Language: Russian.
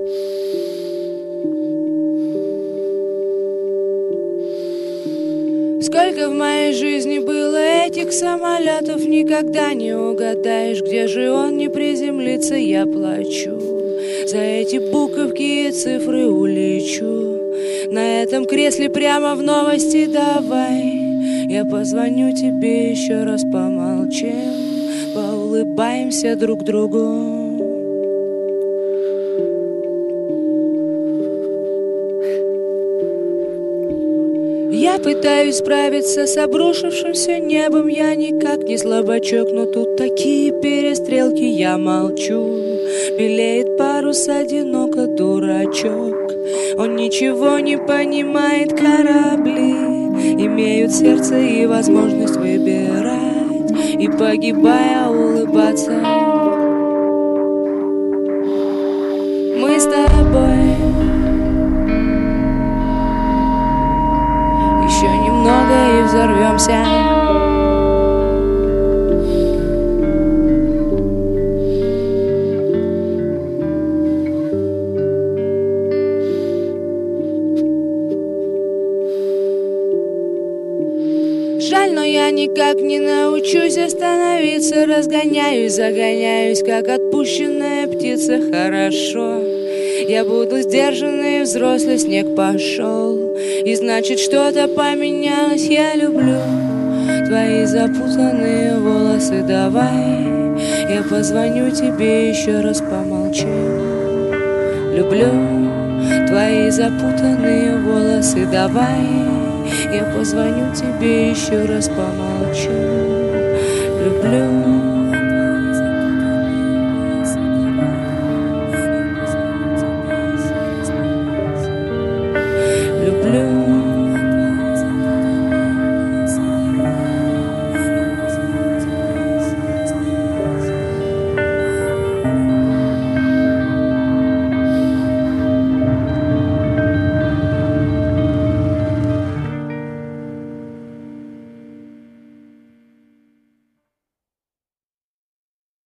Сколько в моей жизни было этих самолетов, никогда не угадаешь, где же он не приземлится. Я плачу за эти буковки и цифры, улечу на этом кресле прямо в новости. Давай я позвоню тебе еще раз, помолчим, поулыбаемся друг другу. Я пытаюсь справиться с обрушившимся небом. Я никак не слабачок, но тут такие перестрелки. Я молчу, белеет парус, одиноко дурачок. Он ничего не понимает, корабли имеют сердце и возможность выбирать, и погибая улыбаться. Мы с тобой еще немного и взорвемся. Жаль, но я никак не научусь остановиться. Разгоняюсь, загоняюсь, как отпущенная птица. Хорошо, я буду сдержанный, взрослый, снег пошел, и значит что-то поменялось. Я люблю твои запутанные волосы. Давай я позвоню тебе еще раз, помолчим. Люблю твои запутанные волосы. Давай я позвоню тебе еще раз, помолчим. Люблю. Люблю.